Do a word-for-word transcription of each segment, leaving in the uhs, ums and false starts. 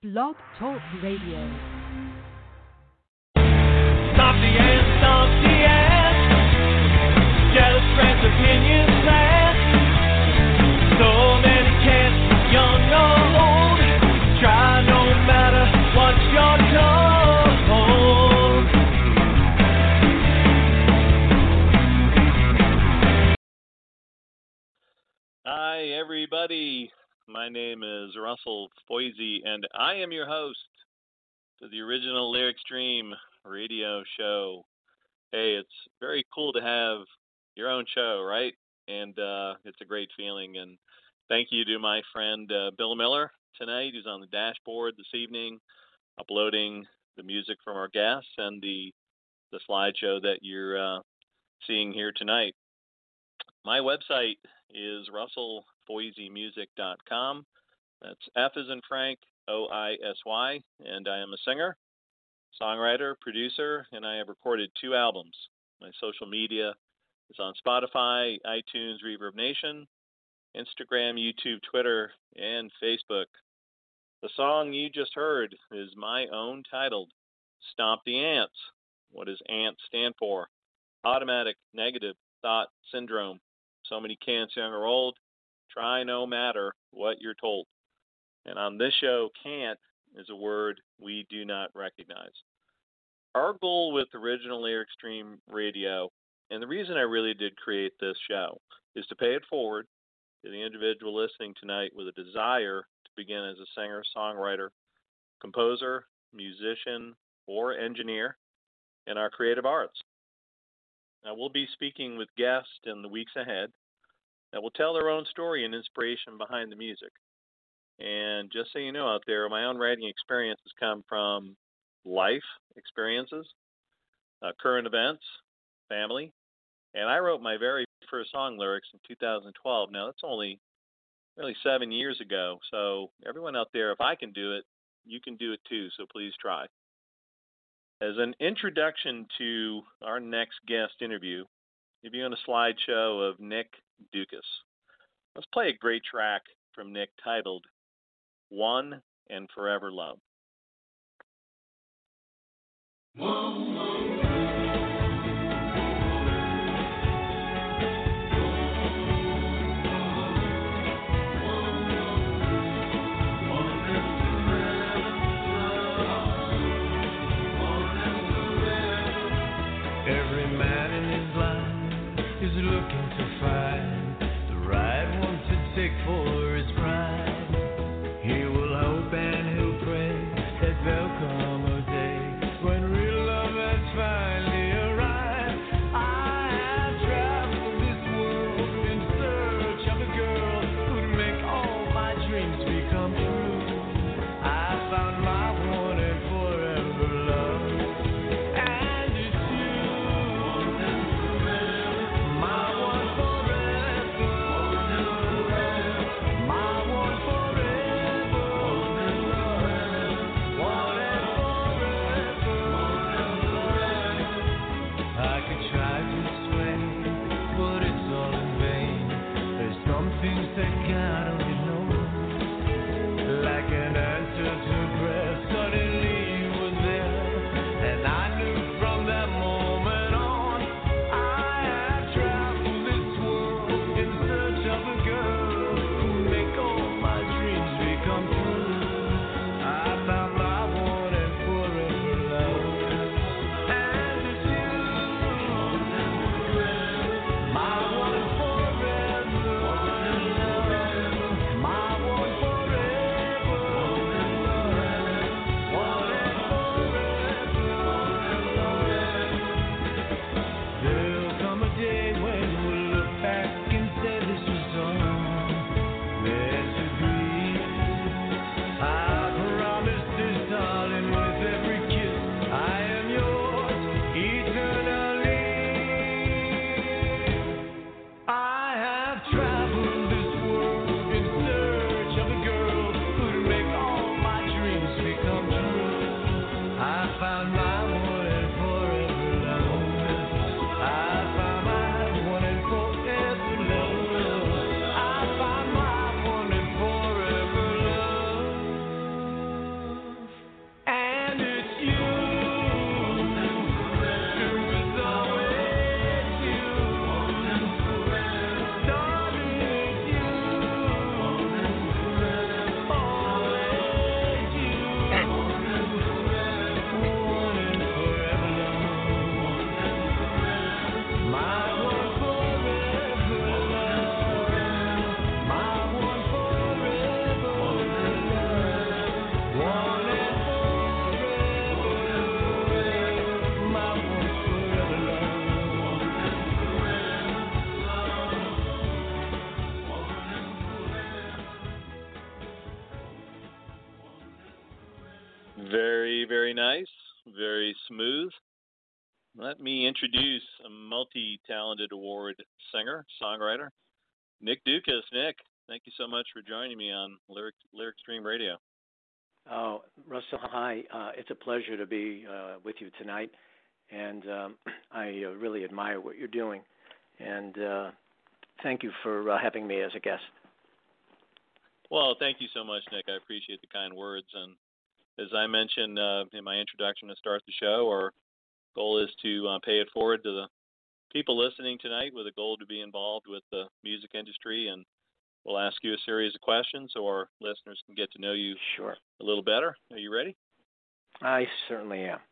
Blog Talk Radio. Stop the ants, stop the ants. Jealous friends, opinions last. So many cats, young or old. Try no matter what you're told. Hi, everybody. My name is Russell Foisey, and I am your host to the original Lyric Stream radio show. Hey, it's very cool to have your own show, right? And uh, it's a great feeling. And thank you to my friend uh, Bill Miller tonight, who's on the dashboard this evening, uploading the music from our guests and the the slideshow that you're uh, seeing here tonight. My website is russell foisey music dot com. That's F as in Frank, O I S Y, and I am a singer, songwriter, producer, and I have recorded two albums. My social media is on Spotify, iTunes, Reverb Nation, Instagram, YouTube, Twitter, and Facebook. The song you just heard is my own, titled Stomp the Ants. What does ANT stand for? Automatic Negative Thought Syndrome. So many cants, young or old, try no matter what you're told. And on this show, can't is a word we do not recognize. Our goal with Original Lyric Stream Radio, and the reason I really did create this show, is to pay it forward to the individual listening tonight with a desire to begin as a singer, songwriter, composer, musician, or engineer in our creative arts. Now, we'll be speaking with guests in the weeks ahead that will tell their own story and inspiration behind the music. And just so you know out there, my own writing experience has come from life experiences, uh, current events, family, and I wrote my very first song lyrics in two thousand twelve. Now, that's only really seven years ago, so everyone out there, if I can do it, you can do it too, so please try. As an introduction to our next guest interview, if you're on a slideshow of Nick Dukas. Let's play a great track from Nick titled One and Forever Love. One, one. Looking to find the right one to take for his pride. He will hope and he'll pray that there'll come a day when real love has finally arrived. I have traveled this world in search of a girl who'd make all my dreams become true. I found my one and forever love, and it's you. My one forever, Very, very nice. Very smooth. Let me introduce a multi-talented award singer, songwriter, Nick Dukas. Nick, thank you so much for joining me on Lyric Lyric Stream Radio. Oh, Russell, hi. Uh, it's a pleasure to be uh, with you tonight, and um, I uh, really admire what you're doing, and uh, thank you for uh, having me as a guest. Well, thank you so much, Nick. I appreciate the kind words, and as I mentioned uh, in my introduction to start the show, our goal is to uh, pay it forward to the people listening tonight with a goal to be involved with the music industry, and we'll ask you a series of questions so our listeners can get to know you Sure. a little better. Are you ready? I certainly am.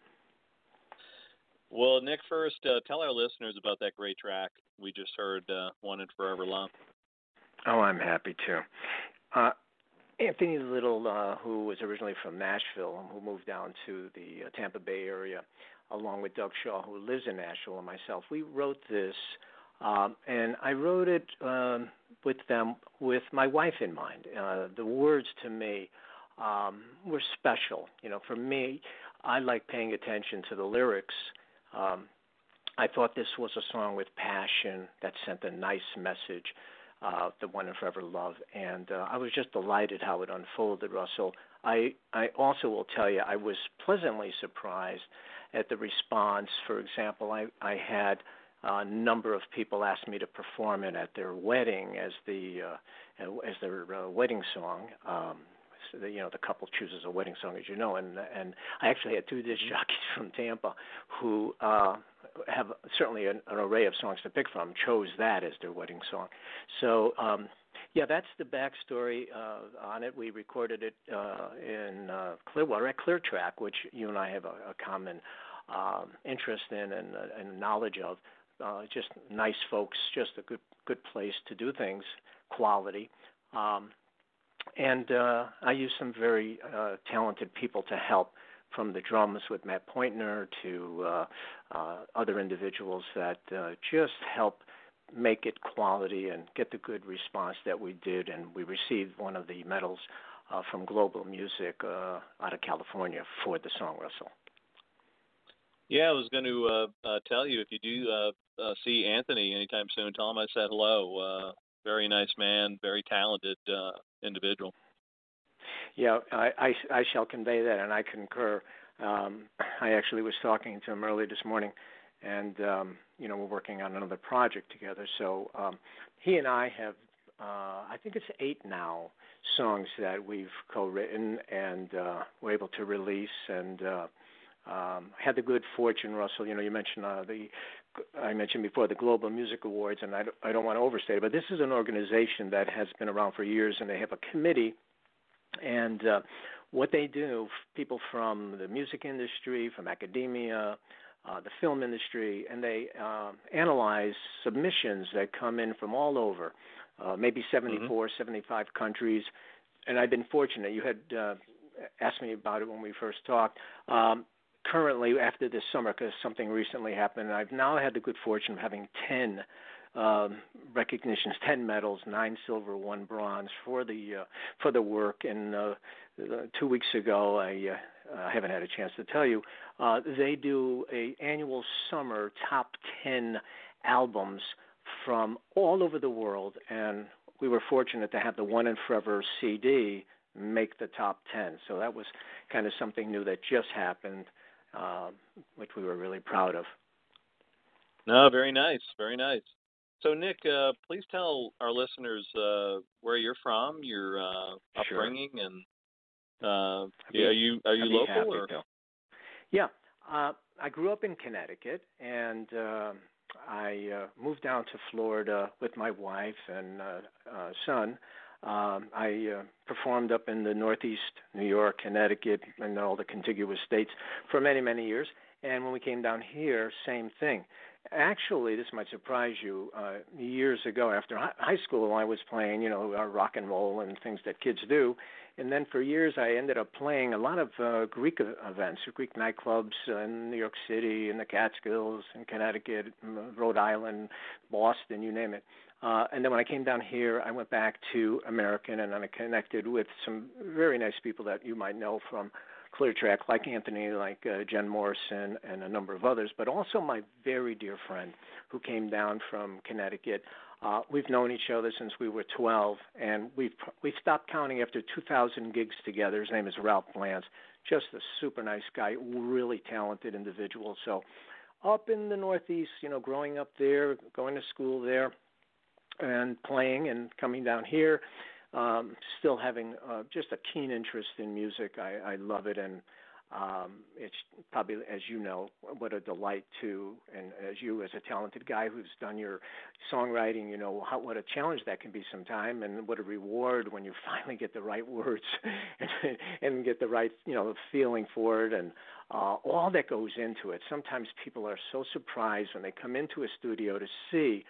Well, Nick, first, uh, tell our listeners about that great track we just heard, uh, One and Forever Love. Oh, I'm happy to. Uh, Anthony Little, uh, who was originally from Nashville, who moved down to the uh, Tampa Bay area, along with Doug Shaw, who lives in Nashville, and myself, we wrote this, um, and I wrote it um, with them with my wife in mind. Uh, the words to me um, were special. You know, for me, I like paying attention to the lyrics. Um, I thought this was a song with passion that sent a nice message, uh, the One and Forever Love, and uh, I was just delighted how it unfolded, Russell. I, I also will tell you I was pleasantly surprised at the response. For example, I, I had a number of people ask me to perform it at their wedding as the uh, as their uh, wedding song. Um, so the, you know, the couple chooses a wedding song, as you know, and and I actually had two disc jockeys from Tampa who uh, have certainly an, an array of songs to pick from, chose that as their wedding song. So. Um, Yeah, that's the backstory uh, on it. We recorded it uh, in uh, Clearwater at ClearTrack, which you and I have a, a common um, interest in and, uh, and knowledge of. Uh, just nice folks, just a good good place to do things, quality. Um, and uh, I used some very uh, talented people to help, from the drums with Matt Pointner to uh, uh, other individuals that uh, just help make it quality and get the good response that we did, and we received one of the medals uh, from Global Music uh, out of California for the song, Russell. Yeah, I was going to uh, uh, tell you, if you do uh, uh, see Anthony anytime soon, tell him I said hello. Uh, very nice man, very talented uh, individual. Yeah, I, I, I shall convey that, and I concur. Um, I actually was talking to him early this morning, and um, you know, we're working on another project together. So um, he and I have, uh, I think it's eight now, songs that we've co-written and uh, we're able to release. And uh, um, had the good fortune, Russell. You know, you mentioned uh, the, I mentioned before the Global Music Awards, and I don't, I don't want to overstate it, but this is an organization that has been around for years, and they have a committee, and uh, what they do, people from the music industry, from academia, Uh, the film industry, and they uh, analyze submissions that come in from all over, uh, maybe seventy-four, mm-hmm. seventy-five countries. And I've been fortunate. You had uh, asked me about it when we first talked. Um, currently, after this summer, because something recently happened, I've now had the good fortune of having ten um, recognitions, ten medals, nine silver, one bronze for the uh, for the work. And uh, two weeks ago, I uh, I haven't had a chance to tell you, uh, they do a annual summer top ten albums from all over the world, and we were fortunate to have the One and Forever C D make the top ten. So that was kind of something new that just happened, uh, which we were really proud of. No, very nice, very nice. So, Nick, uh, please tell our listeners uh, where you're from, your uh, upbringing, sure. and uh, yeah, are you are you I'd local or? To. Yeah, uh, I grew up in Connecticut, and uh, I uh, moved down to Florida with my wife and uh, uh, son. Um, I uh, performed up in the Northeast, New York, Connecticut, and all the contiguous states for many, many years. And when we came down here, same thing. Actually, this might surprise you. Uh, years ago, after high school, I was playing, you know, uh, rock and roll and things that kids do. And then for years, I ended up playing a lot of uh, Greek events, Greek nightclubs in New York City, in the Catskills, in Connecticut, Rhode Island, Boston, you name it. Uh, and then when I came down here, I went back to American, and I connected with some very nice people that you might know from Clear Track, like Anthony, like uh, Jen Morrison, and a number of others, but also my very dear friend who came down from Connecticut. Uh, we've known each other since we were twelve, and we've we stopped counting after two thousand gigs together. His name is Ralph Blance, just a super nice guy, really talented individual. So up in the Northeast, you know, growing up there, going to school there, and playing and coming down here, um, still having uh, just a keen interest in music. I, I love it, and um, it's probably, as you know, what a delight to, and as you, as a talented guy who's done your songwriting, you know, how, what a challenge that can be sometime, and what a reward when you finally get the right words and, and get the right, you know, feeling for it, and uh, all that goes into it. Sometimes people are so surprised when they come into a studio to see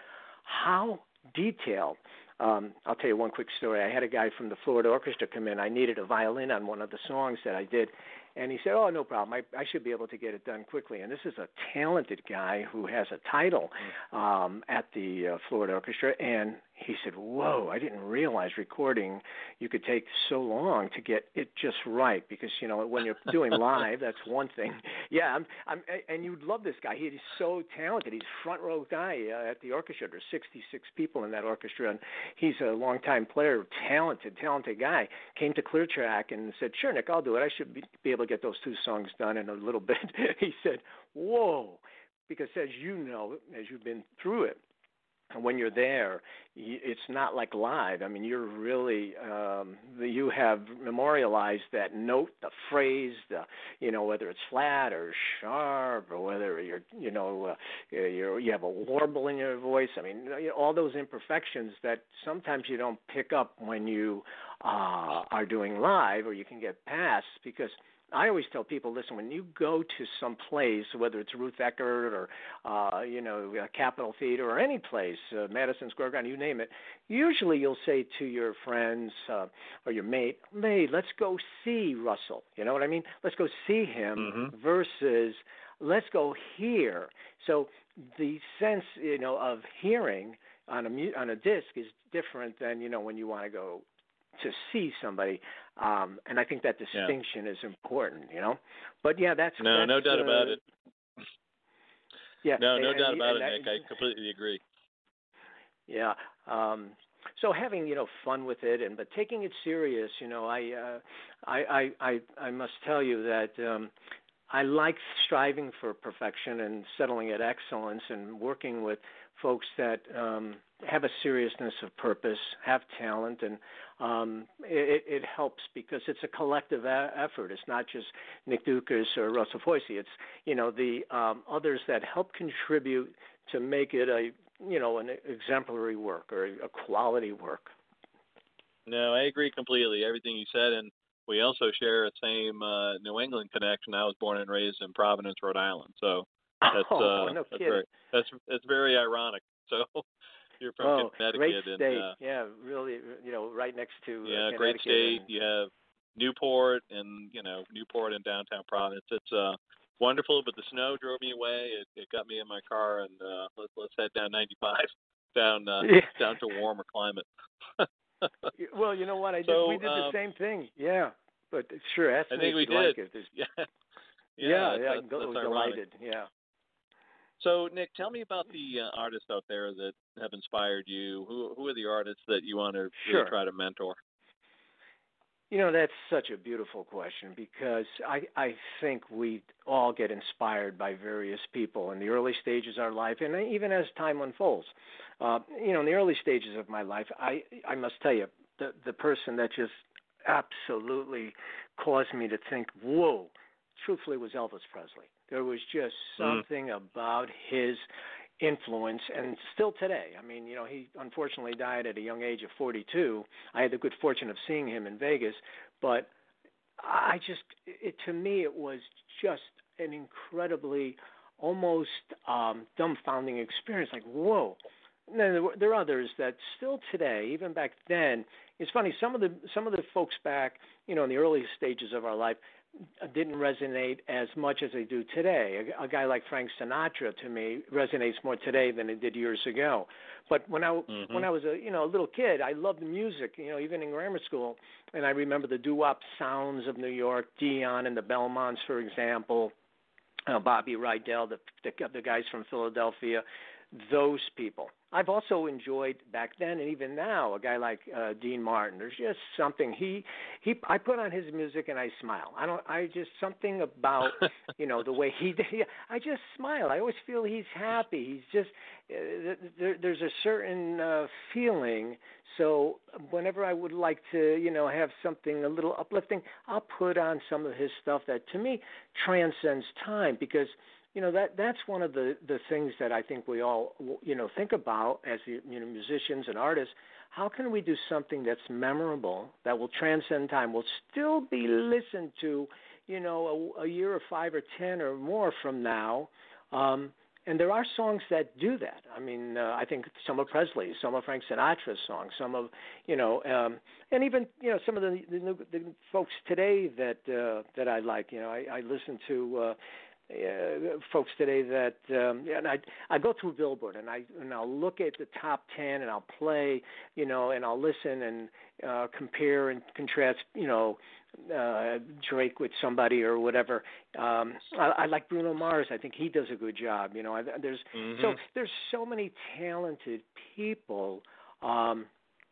how detailed. Um, I'll tell you one quick story. I had a guy from the Florida Orchestra come in. I needed a violin on one of the songs that I did, and he said, oh, no problem. I, I should be able to get it done quickly. And this is a talented guy who has a title um, at the uh, Florida Orchestra, and he said, whoa, I didn't realize recording you could take so long to get it just right, because, you know, when you're doing live, that's one thing. Yeah, I'm, I'm, and you'd love this guy. He is so talented. He's front row guy uh, at the orchestra. There's sixty-six people in that orchestra, and he's a longtime player, talented, talented guy. Came to Clear Track and said, sure, Nick, I'll do it. I should be, be able to get those two songs done in a little bit. He said, whoa, because as you know, as you've been through it, and when you're there, it's not like live. I mean, you're really, um, you have memorialized that note, the phrase, the, you know, whether it's flat or sharp, or whether you're, you know, uh, you're, you have a warble in your voice. I mean, you know, all those imperfections that sometimes you don't pick up when you uh, are doing live, or you can get past, because I always tell people, listen, when you go to some place, whether it's Ruth Eckerd or, uh, you know, Capitol Theater or any place, uh, Madison Square Garden, you name it, usually you'll say to your friends uh, or your mate, hey, let's go see Russell. You know what I mean? Let's go see him mm-hmm. versus let's go hear. So the sense, you know, of hearing on a, mu- on a disc is different than, you know, when you want to go to see somebody, um, and I think that distinction yeah. is important, you know. But yeah, that's no, that's, no doubt uh, about it. Yeah, no, no and, doubt and, about and it, that, Nick. I completely agree. Yeah. Um, so having you know fun with it, and but taking it serious, you know, I uh, I, I I I must tell you that. Um, I like striving for perfection and settling at excellence, and working with folks that um, have a seriousness of purpose, have talent, and um, it, it helps because it's a collective a- effort. It's not just Nick Dukes or Russell Foisey. It's you know the um, others that help contribute to make it a you know an exemplary work or a quality work. No, I agree completely. Everything you said, and we also share a same uh, New England connection. I was born and raised in Providence, Rhode Island, so that's oh, uh, no that's kidding. very that's it's very ironic. So you're from oh, Connecticut, great and state. uh, yeah, really, you know, right next to yeah, uh, great state. And... You have Newport, and you know Newport in downtown Providence. It's uh, wonderful, but the snow drove me away. It, it got me in my car, and uh, let's let's head down ninety-five, down uh, yeah. down to warmer climate. Well, you know what? I did. So, we did the um, same thing. Yeah, but sure, ask I me think if we you did. like it. There's... Yeah, yeah, yeah, yeah. that's, I'm go- that's delighted. Yeah. So, Nick, tell me about the uh, artists out there that have inspired you. Who who are the artists that you want to sure. really try to mentor? You know, that's such a beautiful question, because I, I think we all get inspired by various people in the early stages of our life, and even as time unfolds. Uh, you know, in the early stages of my life, I, I must tell you, the, the person that just absolutely caused me to think, whoa, truthfully, was Elvis Presley. There was just something mm. about his influence, and still today. I mean, you know, he unfortunately died at a young age of forty-two. I had the good fortune of seeing him in Vegas, but I just, it, to me, it was just an incredibly, almost um, dumbfounding experience. Like, whoa. And then there, there are others that still today, even back then, it's funny. Some of the some of the folks back, you know, in the early stages of our life, didn't resonate as much as they do today. A, a guy like Frank Sinatra, to me, resonates more today than it did years ago. But when I mm-hmm. when I was a you know a little kid, I loved music. You know, even in grammar school, and I remember the doo-wop sounds of New York, Dion and the Belmonts, for example, uh, Bobby Rydell, the, the the guys from Philadelphia. Those people. I've also enjoyed back then and even now a guy like uh, Dean Martin. There's just something he he I put on his music and I smile. I don't I just something about you know the way he I just smile. I always feel he's happy. He's just uh, there, there's a certain uh, feeling. So whenever I would like to you know have something a little uplifting, I'll put on some of his stuff that to me transcends time because. You know that that's one of the, the things that I think we all you know think about as you know musicians and artists. How can we do something that's memorable that will transcend time, will still be listened to, you know, a, a year or five or ten or more from now? Um, and there are songs that do that. I mean, uh, I think some of Presley's, some of Frank Sinatra's songs, some of you know, um, and even you know some of the the, new, the folks today that uh, that I like. You know, I, I listen to. Uh, Uh, folks today that um, and I I go through Billboard and I and I'll look at the top ten and I'll play you know and I'll listen and uh, compare and contrast you know uh, Drake with somebody or whatever. Um, I, I like Bruno Mars. I think he does a good job. You know, I, there's mm-hmm. so there's so many talented people. Um,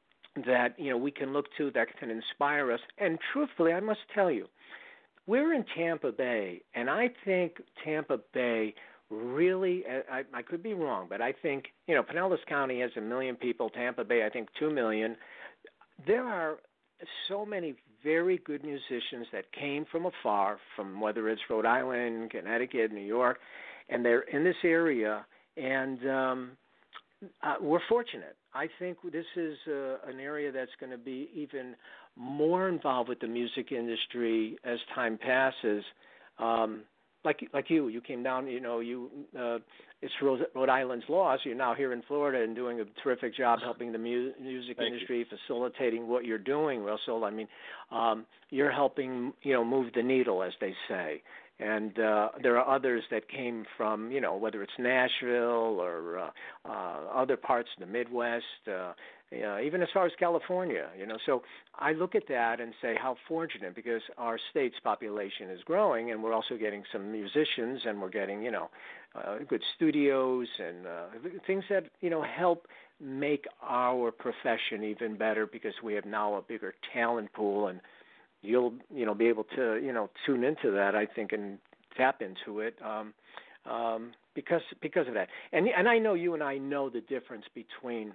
that you know we can look to that can inspire us. And truthfully, I must tell you. We're in Tampa Bay, and I think Tampa Bay really, I, I could be wrong, but I think, you know, Pinellas County has a million people, Tampa Bay, I think two million. There are so many very good musicians that came from afar, from whether it's Rhode Island, Connecticut, New York, and they're in this area, and um, uh, we're fortunate. I think this is uh, an area that's going to be even more involved with the music industry as time passes. Um, like like you, you came down. You know, you uh, it's Rhode, Rhode Island's loss. You're now here in Florida and doing a terrific job helping the mu- music Thank industry, you. facilitating what you're doing, Russell. I mean, um, you're helping you know move the needle, as they say. And uh, there are others that came from, you know, whether it's Nashville or uh, uh, other parts of the Midwest, uh, uh, even as far as California, you know. So I look at that and say how fortunate, because our state's population is growing, and we're also getting some musicians, and we're getting, you know, uh, good studios and uh, things that, you know, help make our profession even better, because we have now a bigger talent pool, and you'll, you know, be able to, you know, tune into that, I think, and tap into it um, um, because because of that. And and I know you and I know the difference between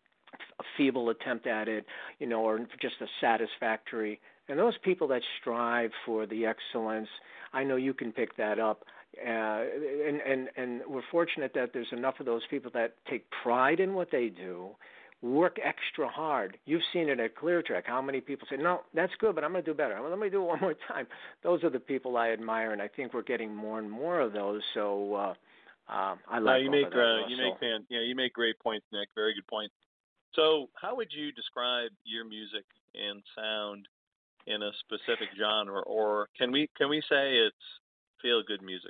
a feeble attempt at it, you know, or just a satisfactory. And those people that strive for the excellence, I know you can pick that up. Uh, and, and, and we're fortunate that there's enough of those people that take pride in what they do, work extra hard. You've seen it at ClearTrack. How many people say, no, that's good, but I'm going to do better. Let me do it one more time. Those are the people I admire, and I think we're getting more and more of those. So uh, uh, I like uh, you all make of that, uh, you make fan, yeah, you make great points, Nick. Very good point. So how would you describe your music and sound in a specific genre, or can we can we say it's feel good music?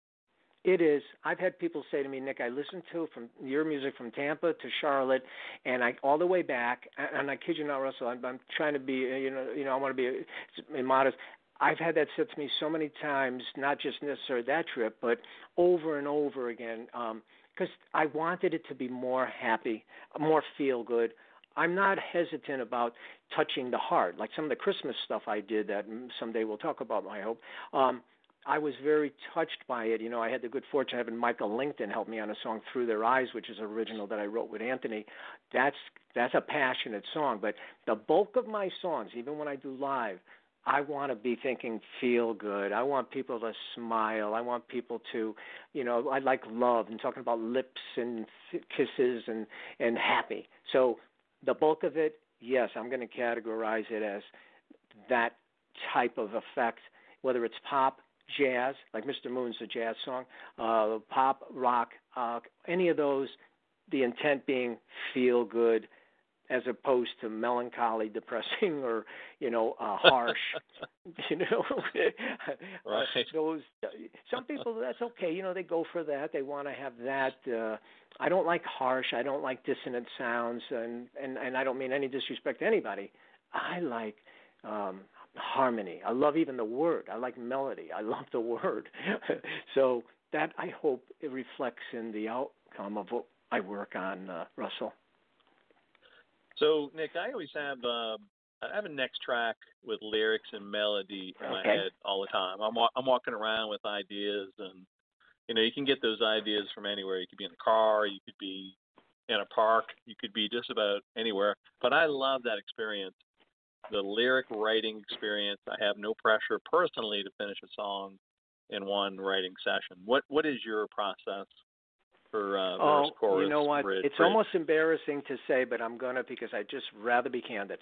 It is. I've had people say to me, Nick, I listened to from your music from Tampa to Charlotte, and I all the way back. And I kid you not, Russell. I'm, I'm trying to be, you know, you know, I want to be modest. I've had that said to me so many times, not just necessarily that trip, but over and over again, because um, I wanted it to be more happy, more feel good. I'm not hesitant about touching the heart, like some of the Christmas stuff I did that someday we'll talk about, I hope. Um, I was very touched by it. You know, I had the good fortune of having Michael Lincoln help me on a song, Through Their Eyes, which is an original that I wrote with Anthony. That's that's a passionate song. But the bulk of my songs, even when I do live, I want to be thinking feel good. I want people to smile. I want people to, you know, I like love and talking about lips and kisses and, and happy. So the bulk of it, yes, I'm going to categorize it as that type of effect, whether it's pop, jazz, like Mister Moon's a jazz song, uh, pop, rock, uh, any of those, the intent being feel good, as opposed to melancholy, depressing, or you know, uh, harsh. you know, right. uh, those some people that's okay. You know, they go for that. They want to have that. Uh, I don't like harsh. I don't like dissonant sounds, and, and, and I don't mean any disrespect to anybody. I like um, harmony. I love even the word. I like melody. I love the word. So that I hope it reflects in the outcome of what I work on, uh, Russell. So, Nick, I always have uh, I have a next track with lyrics and melody in my Okay. head all the time. I'm wa- I'm walking around with ideas, and you know, you can get those ideas from anywhere. You could be in a car, you could be in a park, you could be just about anywhere. But I love that experience, the lyric writing experience. I have no pressure personally to finish a song in one writing session. What what is your process for uh, Oh, verse, chorus, you know what? bridge? It's bridge? almost embarrassing to say, but I'm going to because I'd just rather be candid.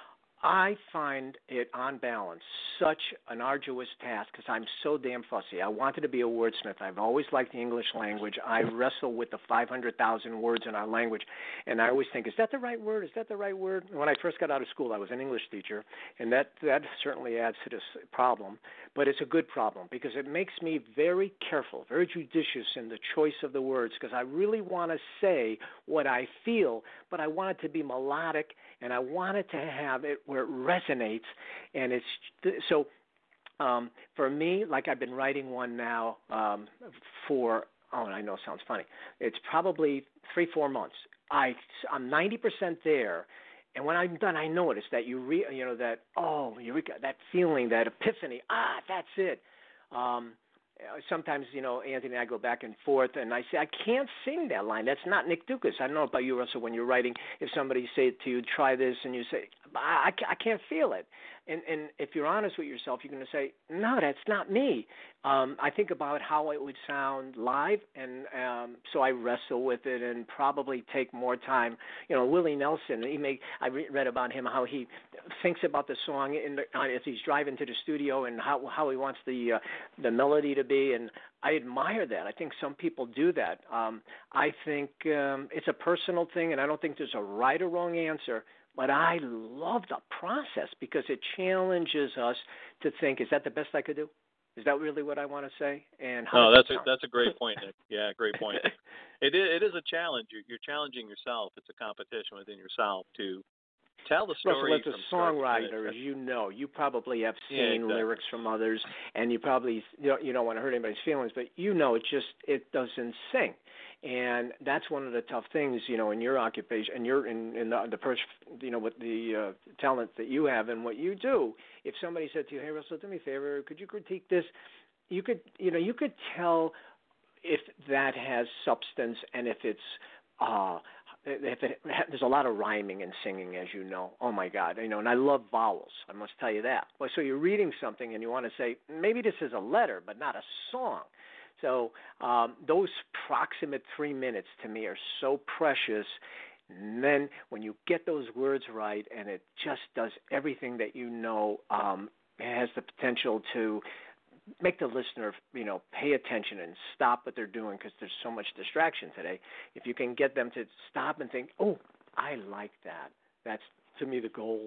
I find it, on balance, such an arduous task because I'm so damn fussy. I wanted to be a wordsmith. I've always liked the English language. I wrestle with the five hundred thousand words in our language, and I always think, is that the right word? Is that the right word? When I first got out of school, I was an English teacher, and that, that certainly adds to this problem. But it's a good problem because it makes me very careful, very judicious in the choice of the words because I really want to say what I feel, but I want it to be melodic, and I want it to have it where it resonates. And it's so um, for me, like I've been writing one now um, for, oh, I know it sounds funny. It's probably three, four months. I, I'm ninety percent there. And when I'm done, I notice that you re, you know, that, oh, eureka, that feeling, that epiphany, ah, that's it. Um, sometimes, you know, Anthony and I go back and forth, and I say, I can't sing that line. That's not Nick Dukas. I don't know about you, Russell, when you're writing, if somebody say to you, try this, and you say, I, I can't feel it. And, and if you're honest with yourself, you're going to say, no, that's not me. Um, I think about how it would sound live, and um, so I wrestle with it and probably take more time. You know, Willie Nelson, he may, I re- read about him, how he thinks about the song in the, uh, as he's driving to the studio and how, how he wants the, uh, the melody to be, and I admire that. I think some people do that. Um, I think um, it's a personal thing, and I don't think there's a right or wrong answer. But I love the process because it challenges us to think, is that the best I could do? Is that really what I want to say? And how Oh, does that's it a, sound? that's a great point, Nick. Yeah, great point. It is, it is a challenge. You're, you're challenging yourself. It's a competition within yourself to tell the story. Russell, as from a start to songwriter, finish. as you know, you probably have seen Yeah, exactly. lyrics from others, and you probably you don't, you don't want to hurt anybody's feelings, but you know it just it doesn't sing, and that's one of the tough things, you know, in your occupation, and you're in, in the, the pers- you know, with the uh, talent that you have and what you do. If somebody said to you, "Hey, Russell, do me a favor, could you critique this?" You could, you know, you could tell if that has substance and if it's. Uh, If it, there's a lot of rhyming and singing, as you know. Oh my God, you know, and I love vowels. I must tell you that. Well, so you're reading something and you want to say maybe this is a letter, but not a song. So um, those proximate three minutes to me are so precious. And then when you get those words right, and it just does everything that you know, um, it has the potential to make the listener, you know, pay attention and stop what they're doing because there's so much distraction today. If you can get them to stop and think, oh, I like that. That's, to me, the goal,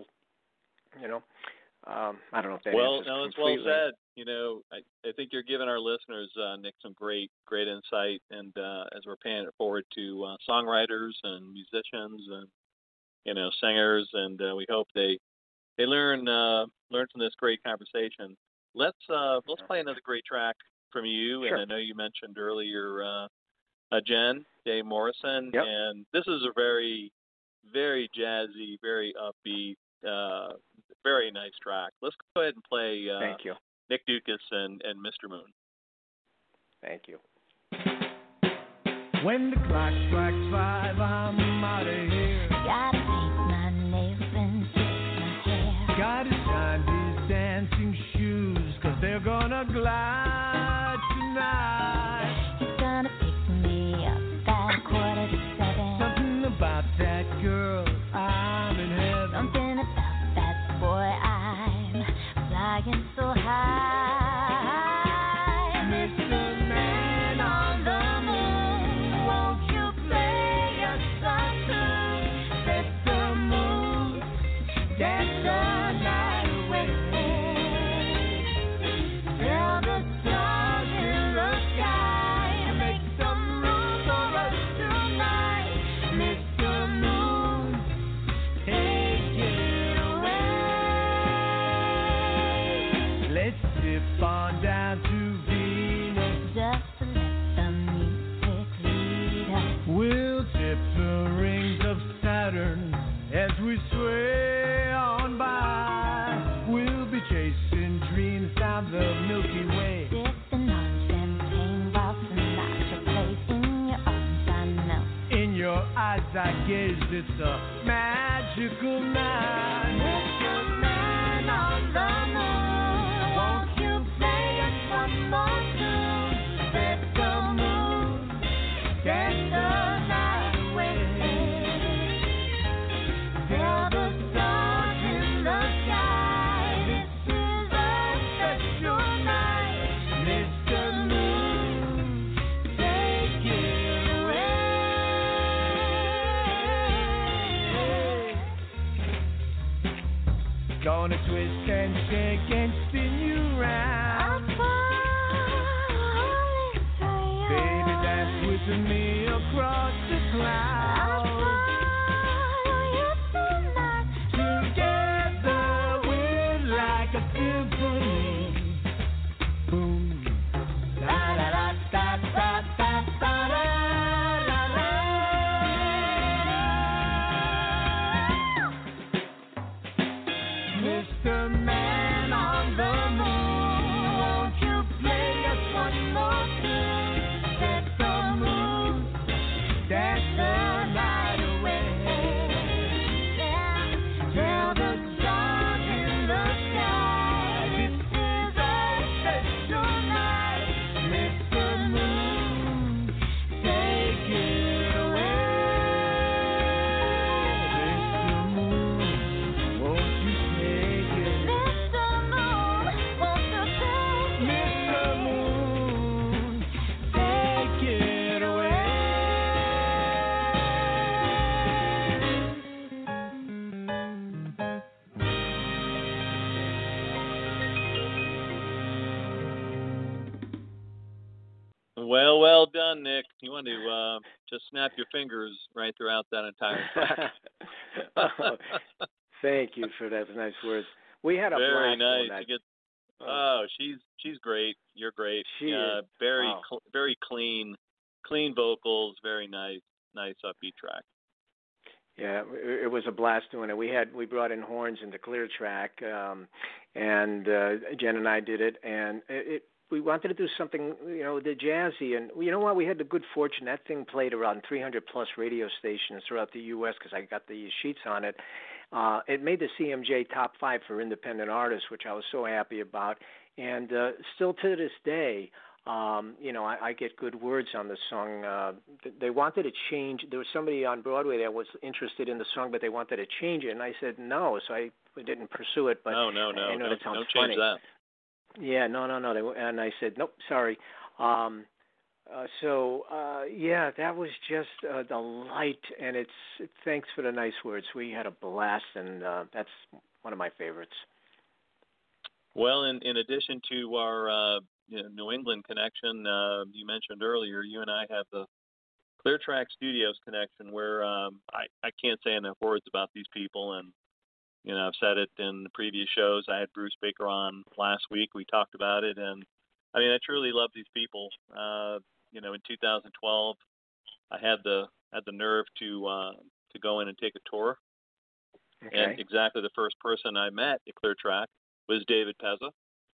you know. Um, I don't know if that Well, answers no, it's completely. well said. You know, I, I think you're giving our listeners, uh, Nick, some great, great insight. And uh, as we're paying it forward to uh, songwriters and musicians and, you know, singers, and uh, we hope they they learn uh, learn from this great conversation. Let's uh, let's play another great track from you. Sure. And I know you mentioned earlier uh, uh, Jen, Dave Morrison, Yep. and this is a very, very jazzy, very upbeat, uh, very nice track. Let's go ahead and play uh, Thank you. Nick Dukas and, and Mister Moon. Thank you. When the clock strikes five, I'm out of here. Gotta paint my nails and fix my hair. Gotta shine these dancing shoes, cause they're gonna glide tonight. He's gonna pick me up at a quarter to seven. Something about that girl, I'm in heaven. Something about that boy, I'm flying so high. Mister Man on the moon, won't you play us some tune? Set the moon zip on down to Venus. Just to let the music lead us. We'll tip the rings of Saturn as we sway on by. We'll be chasing dreams down the Milky Way. Sipping on champagne while Sinatra plays. In your arms I melt. In your eyes I gaze, it's a magical night. Mister Man on the moon, won't you play us one more tune? Set the moon, dance the night away. Tell the stars in the sky, this is a special night. Mister Moon, take it away. Gonna twist and shake and spin you round. Baby, dance with me across the clouds. Together we're like a symphony. Boom. La la la da da da da da la la. Mister Man on the moon, won't you play us one more tune? Set the moon, dance the night away. Tell the stars in the sky, this is a special night. Mister Moon, take it away. Mister Moon, won't you take it? Mister Moon, won't you take Mister Moon, take it away. Well, well done, Nick. You want to uh, just snap your fingers right throughout that entire track. Oh, thank you for those nice words. We had a Very blast on nice. that. You get, oh, she's she's great. You're great. She uh, is. very Wow. cl- very clean, clean vocals. Very nice, nice upbeat track. Yeah, it it was a blast doing it. We had we brought in horns into Clear Track, um, and uh, Jen and I did it, and it, it we wanted to do something, you know, the jazzy, and you know what? We had the good fortune that thing played around three hundred plus radio stations throughout the U S because I got the sheets on it. Uh, it made the C M J top five for independent artists, which I was so happy about, and uh, still to this day. Um, you know, I, I get good words on the song. Uh, th- they wanted to change. There was somebody on Broadway that was interested in the song, but they wanted to change it, and I said no, so I didn't pursue it. But no, no, no, I know don't, that sounds don't funny. change that. Yeah, no, no, no. They, and I said nope, sorry. Um, uh, so uh, yeah, that was just a delight, and it's it, thanks for the nice words. We had a blast, and uh, that's one of my favorites. Well, in, in addition to our uh, you know, New England connection, uh, you mentioned earlier, you and I have the Clear Track Studios connection where um, I, I can't say enough words about these people. And, you know, I've said it in the previous shows. I had Bruce Baker on last week. We talked about it. And, I mean, I truly love these people. Uh, you know, in two thousand twelve, I had the had the nerve to uh, to go in and take a tour. Okay. And exactly the first person I met at Clear Track was David Pezza.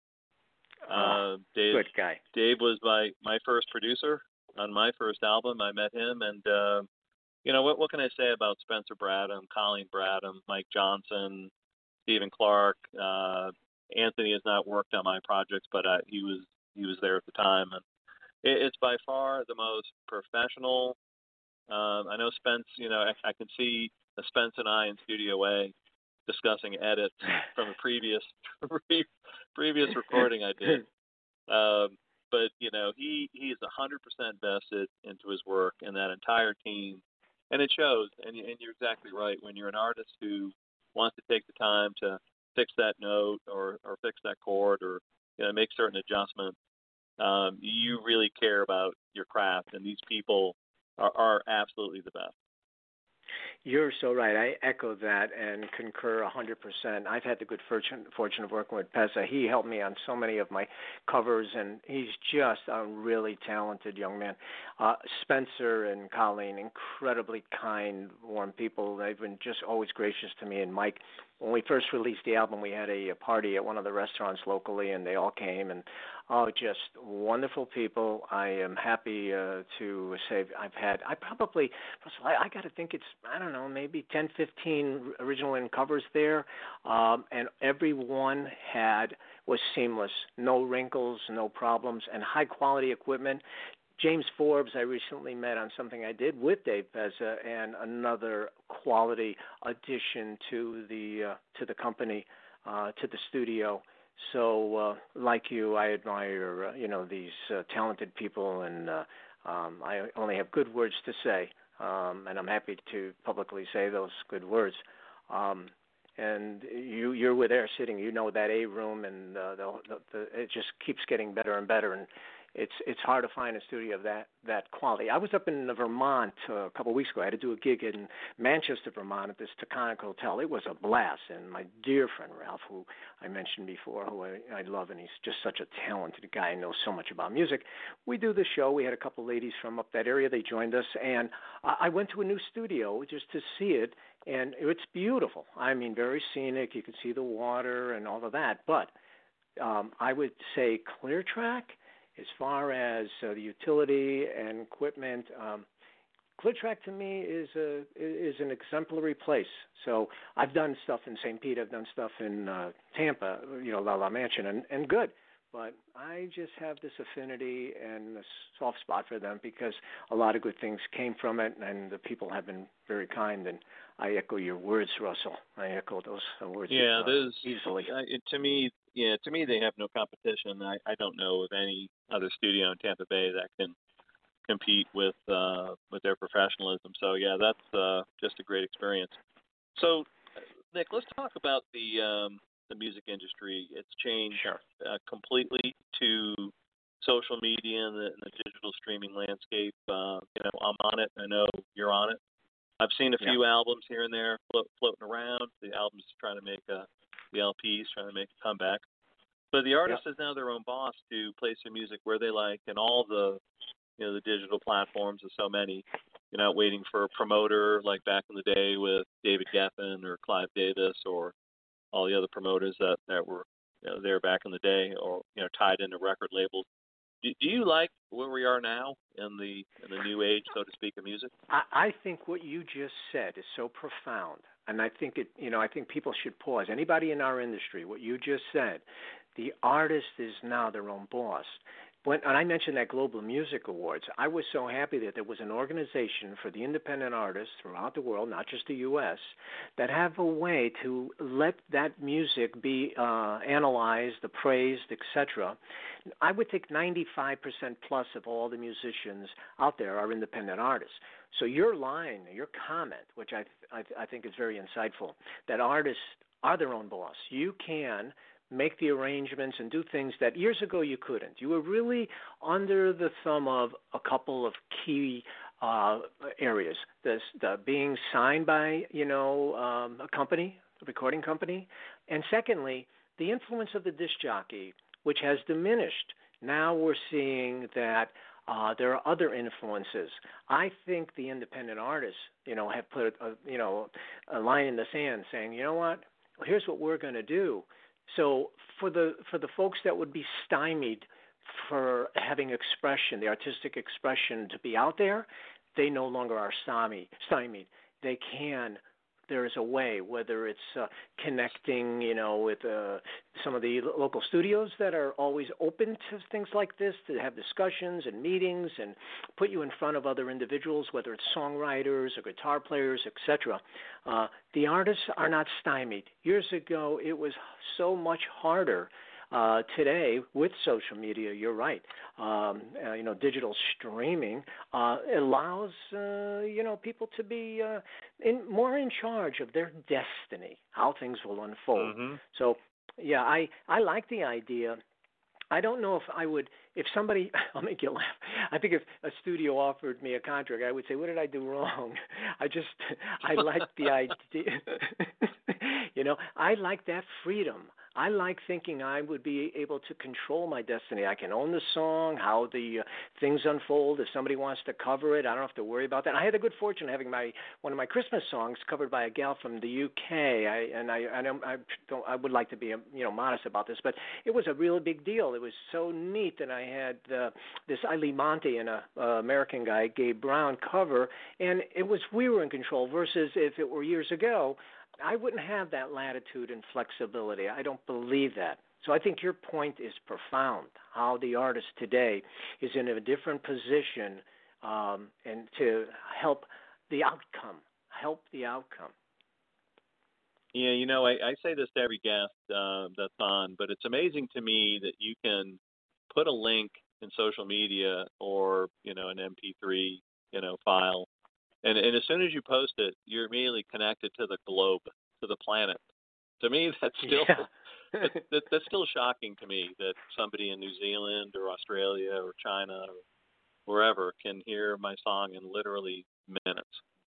Oh, Uh, Dave, good guy. Dave was my, my first producer on my first album. I met him, and uh, you know what? What can I say about Spencer Bradham, Colleen Bradham, Mike Johnson, Stephen Clark? Uh, Anthony has not worked on my projects, but uh, he was he was there at the time, and it, it's by far the most professional. Uh, I know Spence. You know, I, I can see uh, Spence and I in Studio A discussing edits from a previous previous recording I did. Um, but you know, he he is a hundred percent vested into his work and that entire team, and it shows. And, and you're exactly right. When you're an artist who wants to take the time to fix that note or or fix that chord or you know make certain adjustments, um, you really care about your craft. And these people are, are absolutely the best. You're so right. I echo that and concur one hundred percent. I've had the good fortune, fortune of working with Pezza. He helped me on so many of my covers, and he's just a really talented young man. Uh, Spencer and Colleen, incredibly kind, warm people. They've been just always gracious to me. And Mike, when we first released the album, we had a, a party at one of the restaurants locally, and they all came, and oh, just wonderful people. I am happy uh, to say I've had, I probably, I, I got to think it's, I don't know, maybe ten, fifteen original and covers there, um, and every one had, was seamless, no wrinkles, no problems, and high-quality equipment. James Forbes, I recently met on something I did with Dave Pezza, and another quality addition to the uh, to the company, uh, to the studio. So, uh, like you, I admire uh, you know these uh, talented people, and uh, um, I only have good words to say, um, and I'm happy to publicly say those good words. Um, and you, you're with there sitting, you know that A room, and uh, the, the, the, it just keeps getting better and better, and It's it's hard to find a studio of that, that quality. I was up in Vermont uh, a couple of weeks ago. I had to do a gig in Manchester, Vermont at this Taconic Hotel. It was a blast. And my dear friend Ralph, who I mentioned before, who I, I love, and he's just such a talented guy and knows so much about music. We do the show. We had a couple of ladies from up that area. They joined us. And I went to a new studio just to see it. And it's beautiful. I mean, very scenic. You can see the water and all of that. But um, I would say ClearTrack, as far as uh, the utility and equipment, um, ClearTrack to me is a is an exemplary place. So I've done stuff in Saint Pete, I've done stuff in uh, Tampa, you know, La La Mansion, and, and good. But I just have this affinity and a soft spot for them because a lot of good things came from it, and the people have been very kind. And I echo your words, Russell. I echo those words yeah, uh, those, easily. Uh, it, to me, yeah, to me they have no competition. I, I don't know of any other studio in Tampa Bay that can compete with uh, with their professionalism. So yeah, that's uh, just a great experience. So Nick, let's talk about the um, the music industry. It's changed Sure. uh, completely to social media and the, and the digital streaming landscape. Uh, you know, I'm on it. I know you're on it. I've seen a Yeah. few albums here and there float, floating around. The albums trying to make a, the L Ps trying to make a comeback. But the artist Yeah. is now their own boss to place their music where they like, and all the, you know, the digital platforms. There's so many. You're not waiting for a promoter like back in the day with David Geffen or Clive Davis or all the other promoters that, that were, you know, there back in the day, or, you know, tied into record labels. Do, do you like where we are now in the in the new age, so to speak, of music? I, I think what you just said is so profound, and I think it. You know, I think people should pause. Anybody in our industry, what you just said, the artist is now their own boss. When and I mentioned that Global Music Awards, I was so happy that there was an organization for the independent artists throughout the world, not just the U S, that have a way to let that music be uh, analyzed, appraised, et cetera. I would think ninety-five percent plus of all the musicians out there are independent artists. So your line, your comment, which I, I, I think is very insightful, that artists are their own boss. You can make the arrangements and do things that years ago you couldn't. You were really under the thumb of a couple of key uh, areas. The, the being signed by, you know, um, a company, a recording company, and secondly, the influence of the disc jockey, which has diminished. Now we're seeing that uh, there are other influences. I think the independent artists, you know, have put a, you know, a line in the sand saying, you know what, here's what we're going to do. So for the for the folks that would be stymied for having expression, the artistic expression to be out there, they no longer are stymied. stymied. They can. There is a way, whether it's uh, connecting, you know, with uh, some of the local studios that are always open to things like this, to have discussions and meetings and put you in front of other individuals, whether it's songwriters or guitar players, et cetera. Uh, the artists are not stymied. Years ago, it was so much harder. Uh, today, with social media, you're right. Um, uh, you know, digital streaming uh, allows uh, you know people to be uh, in, more in charge of their destiny, how things will unfold. Mm-hmm. So, yeah, I I like the idea I don't know if I would, if somebody, I'll make you laugh. I think if a studio offered me a contract, I would say, what did I do wrong? I just, I like the idea. You know, I like that freedom. I like thinking I would be able to control my destiny. I can own the song, how the uh, things unfold. If somebody wants to cover it, I don't have to worry about that. I had the good fortune of having my one of my Christmas songs covered by a gal from the U K. I, and I, I don't, I don't, I would like to be, you know, modest about this, but it was a really big deal. It was so neat that I had uh, this Eileen Monty and a uh, American guy, Gabe Brown, cover, and it was we were in control. Versus if it were years ago, I wouldn't have that latitude and flexibility. I don't believe that. So I think your point is profound, how the artist today is in a different position um, and to help the outcome, help the outcome. Yeah, you know, I, I say this to every guest uh, that's on, but it's amazing to me that you can put a link in social media or, you know, an M P three, you know, file, And, and as soon as you post it, you're immediately connected to the globe, to the planet. To me, that's still yeah. that, that, that's still shocking to me that somebody in New Zealand or Australia or China or wherever can hear my song in literally minutes.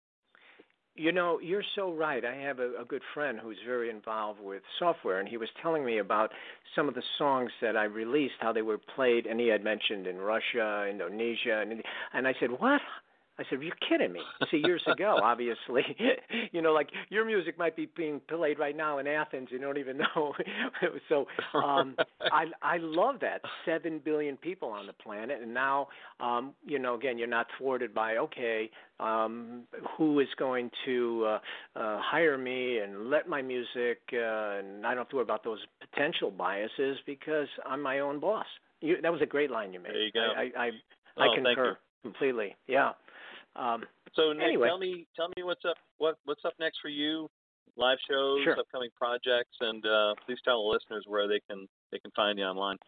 You know, you're so right. I have a, a good friend who's very involved with software, and he was telling me about some of the songs that I released, how they were played, and he had mentioned in Russia, Indonesia, and and I said, what? I said, you're kidding me. See, years ago, obviously, you know, like your music might be being played right now in Athens. You don't even know. So um, I I love that. Seven billion people on the planet. And now, um, you know, again, you're not thwarted by, okay, um, who is going to uh, uh, hire me and let my music, uh, and I don't have to worry about those potential biases because I'm my own boss. You, that was a great line you made. There you go. I, I, I, oh, I concur completely. Yeah. Um, so Nick, anyway. tell me, tell me what's up. What what's up next for you? Live shows, sure. upcoming projects, and uh, please tell the listeners where they can they can find you online.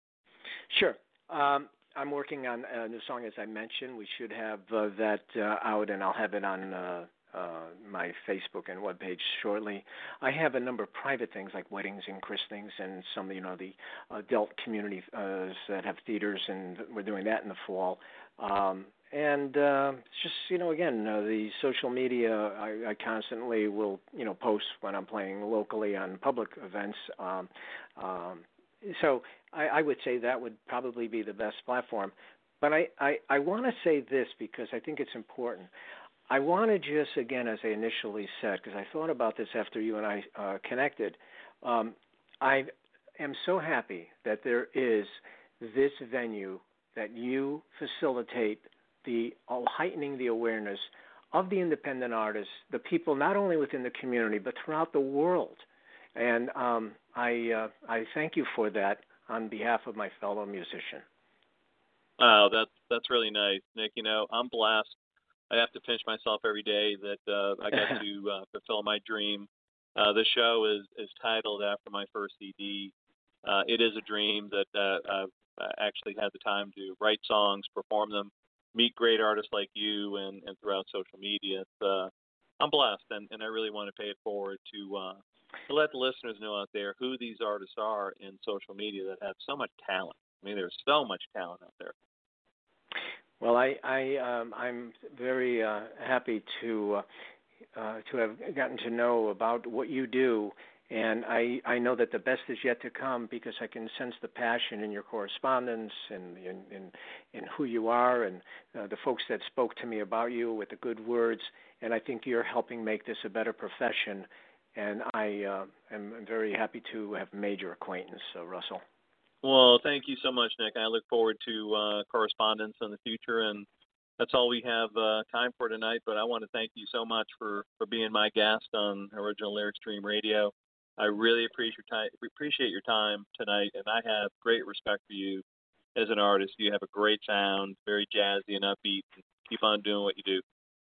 Sure. Um, I'm working on a new song, as I mentioned. We should have uh, that uh, out, and I'll have it on uh, uh, my Facebook and webpage shortly. I have a number of private things like weddings and christenings, and some, you know, the adult community uh, that have theaters, and we're doing that in the fall. Um, And uh, it's just, you know, again, uh, the social media, I, I constantly will, you know, post when I'm playing locally on public events. Um, um, so I, I would say that would probably be the best platform. But I, I, I want to say this because I think it's important. I want to just, again, as I initially said, because I thought about this after you and I uh, connected, um, I am so happy that there is this venue that you facilitate the uh, heightening the awareness of the independent artists, the people not only within the community but throughout the world. And um, I uh, I thank you for that on behalf of my fellow musician. Wow, that's that's really nice, Nick. You know, I'm blessed. I have to pinch myself every day that uh, I got to uh, fulfill my dream. Uh, the show is is titled after my first C D. Uh, it is a dream that uh, I've actually had the time to write songs, perform them, meet great artists like you and, and throughout social media. It's, uh, I'm blessed, and, and I really want to pay it forward to uh, to let the listeners know out there who these artists are in social media that have so much talent. I mean, there's so much talent out there. Well, I, I um, I'm very uh, happy to uh, uh, to have gotten to know about what you do. And I, I know that the best is yet to come because I can sense the passion in your correspondence and in, in, in who you are and uh, the folks that spoke to me about you with the good words. And I think you're helping make this a better profession. And I uh, am very happy to have made your acquaintance, uh, Russell. Well, thank you so much, Nick. I look forward to uh, correspondence in the future. And that's all we have uh, time for tonight. But I want to thank you so much for, for being my guest on Original Lyric Stream Radio. I really appreciate your time, appreciate your time tonight, and I have great respect for you as an artist. You have a great sound, very jazzy and upbeat. Keep on doing what you do.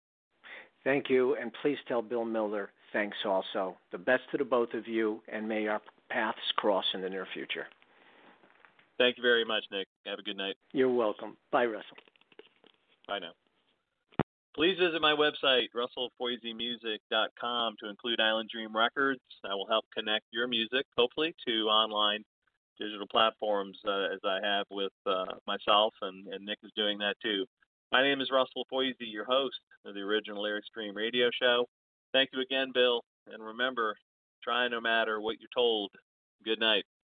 Thank you, and please tell Bill Miller thanks also. The best to the both of you, and may our paths cross in the near future. Thank you very much, Nick. Have a good night. You're welcome. Bye, Russell. Bye now. Please visit my website, russell foisey music dot com, to include Island Dream Records. I will help connect your music, hopefully, to online digital platforms uh, as I have with uh, myself, and, and Nick is doing that too. My name is Russell Foisey, your host of the original Lyric Stream radio show. Thank you again, Bill, and remember, try no matter what you're told. Good night.